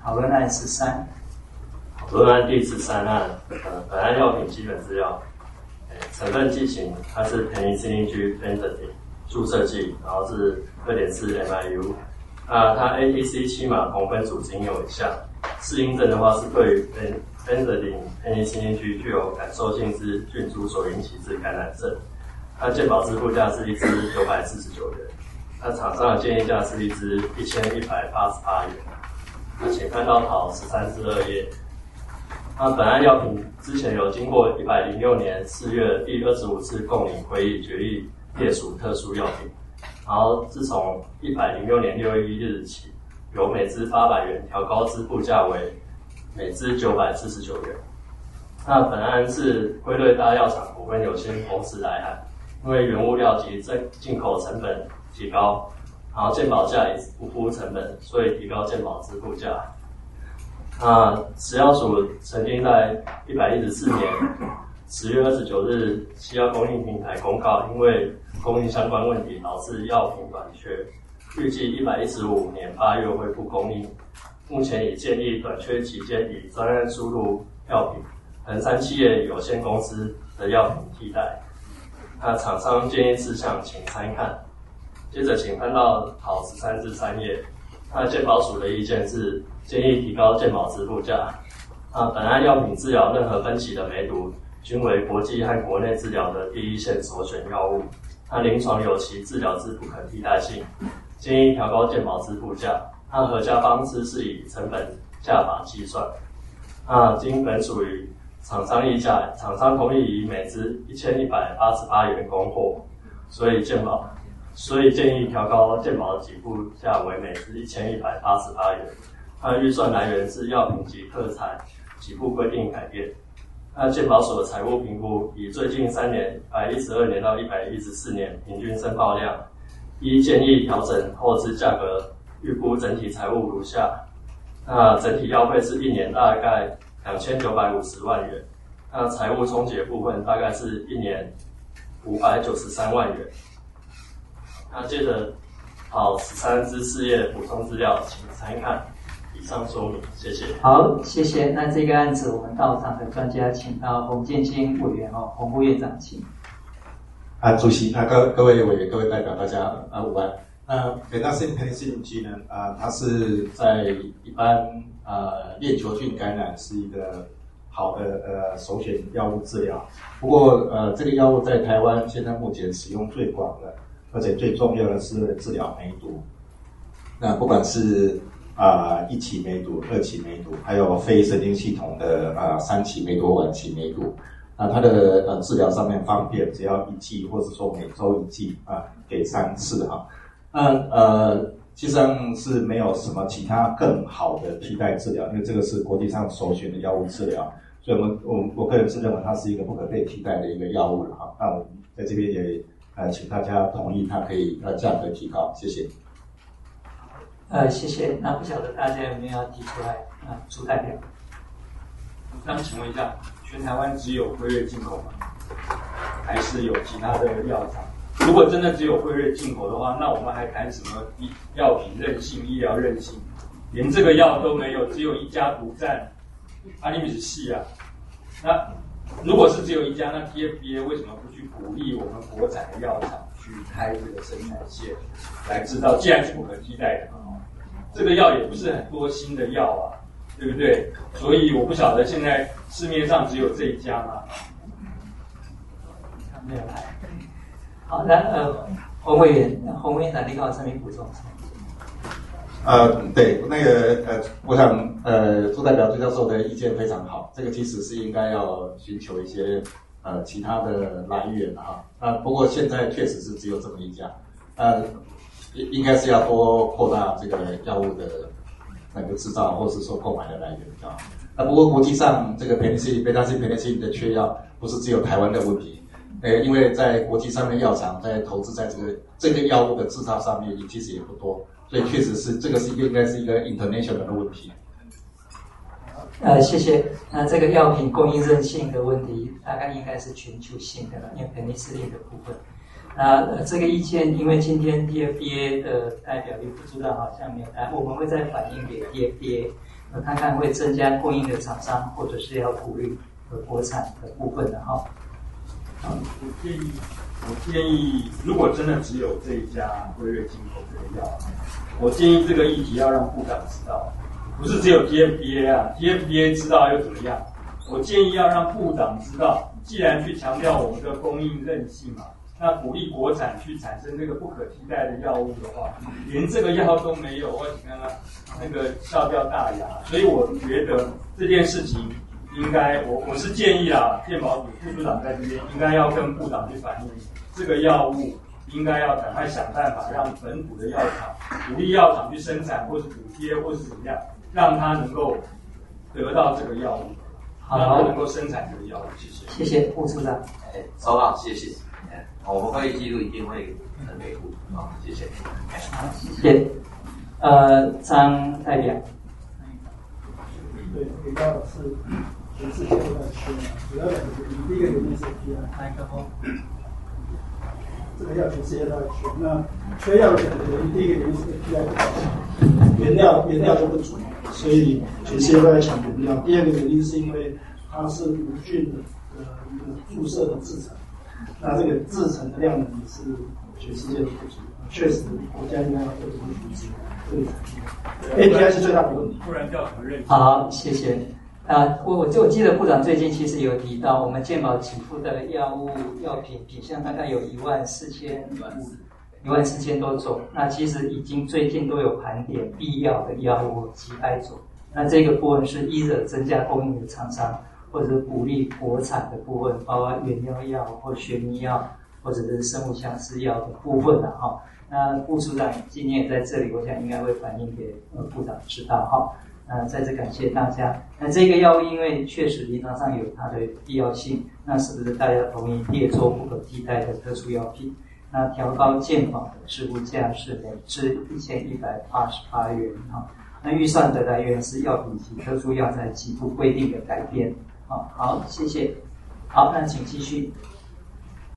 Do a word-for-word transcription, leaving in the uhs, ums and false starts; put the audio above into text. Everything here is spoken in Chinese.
讨论案十三。 讨论案第十三案，呃，本案药品基本资料，呃，成分剂型它是 penicillin G benzoate 注射剂，然后是 二点四 M I U， 啊，它 A T C 七码同分属仅有以下。适应症的话是对于 benzoate penicillin G 具有感受性之菌株所引起之感染症。它健保支付价是一支九百四十九元，那厂商的建议价是一支一千一百八十八元。那请看到讨十三至二页。那本案药品之前有经过一百零六年四月第二十五次共领会议决议列属特殊药品，然后自从一百零六年六月一日起，由每支八百元调高支付价为每支九百四十九元。那本案是辉瑞大药厂股份有限公司来函，因为原物料及进口成本提高，然后健保价也不敷成本，所以提高健保支付价。那食药署曾经在一百一十四年十月二十九日西药供应平台公告，因为供应相关问题导致药品短缺，预计一百一十五年八月恢复供应。目前已建议短缺期间以专案输入药品衡山企业有限公司的药品替代。那厂商建议事项请参看。接着请翻到讨十三至三页。那健保署的意见是建议提高健保支付价。那本案药品治疗任何分期的梅毒，均为国际和国内治疗的第一线首选药物。那临床有其治疗之不可替代性，建议调高健保支付价。那核价方式是以成本价法计算。那经本属于厂商议价，厂商同意以每支一千一百八十八元供货，所以健保。所以建议调高健保的给付价为每支一千一百八十八元。它的预算来源是药品及特产给付规定改变。那健保署的财务评估以最近三年一百一十二年到一百一十四年平均申报量，依建议调整后之价格，预估整体财务如下。那整体药费是一年大概两千九百五十万元。那财务冲结部分大概是一年五百九十三万元。那接着讨十三至四页补充资料，请参看以上说明，谢谢。 好，谢谢。那这个案子我们到场的专家，请到洪建新委员哦，洪副院长，请。 啊，主席，啊，各各位委员、各位代表，大家啊午安。那美纳辛 penicillin G 呢，啊，它是在一般啊链球菌感染是一个好的呃首选药物治疗。不过呃，这个药物在台湾现在目前使用最广的，而且最重要的是治疗梅毒。那不管是啊、呃、一期梅毒、二期梅毒，还有非神经系统的啊、呃、三期梅毒、晚期梅毒，那它的呃治疗上面方便，只要一剂，或者说每周一剂啊，给三次哈。那呃，基本上是没有什么其他更好的替代治疗，因为这个是国际上首选的药物治疗，所以我们我我个人是认为它是一个不可被替代的一个药物了哈。那我们在这边也呃请大家同意它可以呃价格提高，谢谢。 呃，谢谢。那不晓得大家有没有要提出来啊？朱代表。 那么请问一下，全台湾只有辉瑞进口吗？还是有其他的药厂？如果真的只有辉瑞进口的话，那我们还谈什么药品韧性、医疗韧性？连这个药都没有，只有一家独占，阿尼米是细啊。那如果是只有一家，那 T F D A 为什么不去鼓励我们国产的药厂去开这个生产线来制造？既然是不可替代的，这个药也不是很多新的药啊，对不对？所以我不晓得现在市面上只有这一家嘛。 他没有来。好，那呃，洪委员、洪委员长，你有什么补充？ 呃，对，那个呃，我想呃，朱代表、朱教授的意见非常好。这个其实是应该要寻求一些呃其他的来源啊。那不过现在确实是只有这么一家，呃，应该是要多扩大这个药物的那个制造，或是说购买的来源啊。那不过国际上这个 penicillin、贝塔辛 penicillin 的缺药，不是只有台湾的问题。呃，因为在国际上面药厂在投资在这个这个药物的制造上面，其实也不多，所以确实是这个是一个应该是一个 international 的问题。 呃，谢谢。那这个药品供应韧性的问题，大概应该是全球性的了，因为penicillin斯林的部分。那、呃、这个意见，因为今天 T F D A 的代表也不知道，好像没有答，我们会再反映给 T F D A。 呃看看会增加供应的厂商，或者是要鼓励呃国产的部分的哈。 我建议，我建议，如果真的只有这一家辉瑞进口这个药，我建议这个议题要让部长知道，不是只有 T F D A 啊 ，T F D A 知道又怎么样？我建议要让部长知道，既然去强调我们的供应韧性嘛，那鼓励国产去产生这个不可替代的药物的话，连这个药都没有，我请看看那个笑掉大牙。所以我觉得这件事情。应该，我我是建议啦，健保署副署长在这边应该要跟部长去反映，这个药物应该要赶快想办法让本土的药厂鼓励药厂去生产，或是补贴，或是怎么样，让他能够得到这个药物，让他能够生产这个药物。谢谢。 谢谢副署长。 哎，收到，谢谢。哎，我们会议记录一定会呈给部长啊，谢谢。 好，谢谢。呃，张代表。 对，提到的是全世界都在缺嘛，主要两个原因，第一个原因是 P I， 麦克风，这个药全世界都在缺。那缺药的两个原因，第一个原因是 P I 不够，原料原料都不足，所以全世界都在抢原料。第二个原因是因为它是无菌的呃一个注射的制成，那这个制成的量呢也是全世界都不足，确实国家应该要做这个扶持。A P I 是最大的问题， 不然叫什么认？ 好，谢谢。啊，我我就记得部长最近其实有提到，我们健保给付的药物药品品项大概有一万四千一万四千多种。那其实已经最近都有盘点必要的药物几百种。那这个部分是依着增加供应的厂商，或者是鼓励国产的部分，包括原料药或学名药，或者是生物相似药的部分的哈。那副署长今天也在这里，我想应该会反映给呃部长知道哈。那再次感谢大家。那这个药物因为确实临床上有它的必要性，那是不是大家同意列作不可替代的特殊药品？那调高健保的支付价是每支一千一百八十八元哈。那预算的来源是药品及特殊药材给付规定的改变。好，好，谢谢。好，那请继续。